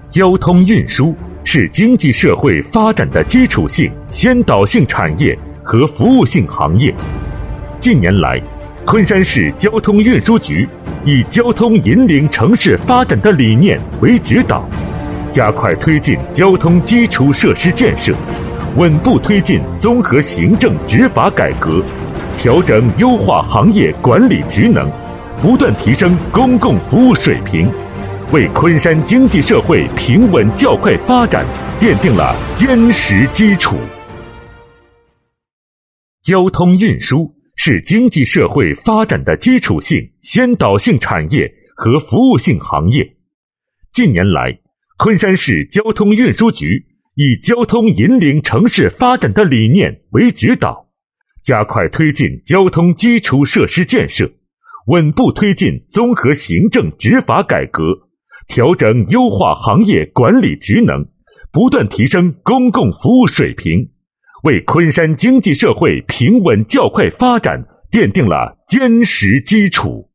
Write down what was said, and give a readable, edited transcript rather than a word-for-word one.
交通运输是经济社会发展的基础性、先导性产业和服务性行业。近年来，昆山市交通运输局以交通引领城市发展的理念为指导，加快推进交通基础设施建设，稳步推进综合行政执法改革，调整优化行业管理职能，不断提升公共服务水平，为昆山经济社会平稳较快发展奠定了坚实基础。交通运输是经济社会发展的基础性、先导性产业和服务性行业。近年来，昆山市交通运输局以交通引领城市发展的理念为指导，加快推进交通基础设施建设，稳步推进综合行政执法改革，调整优化行业管理职能，不断提升公共服务水平，为昆山经济社会平稳较快发展奠定了坚实基础。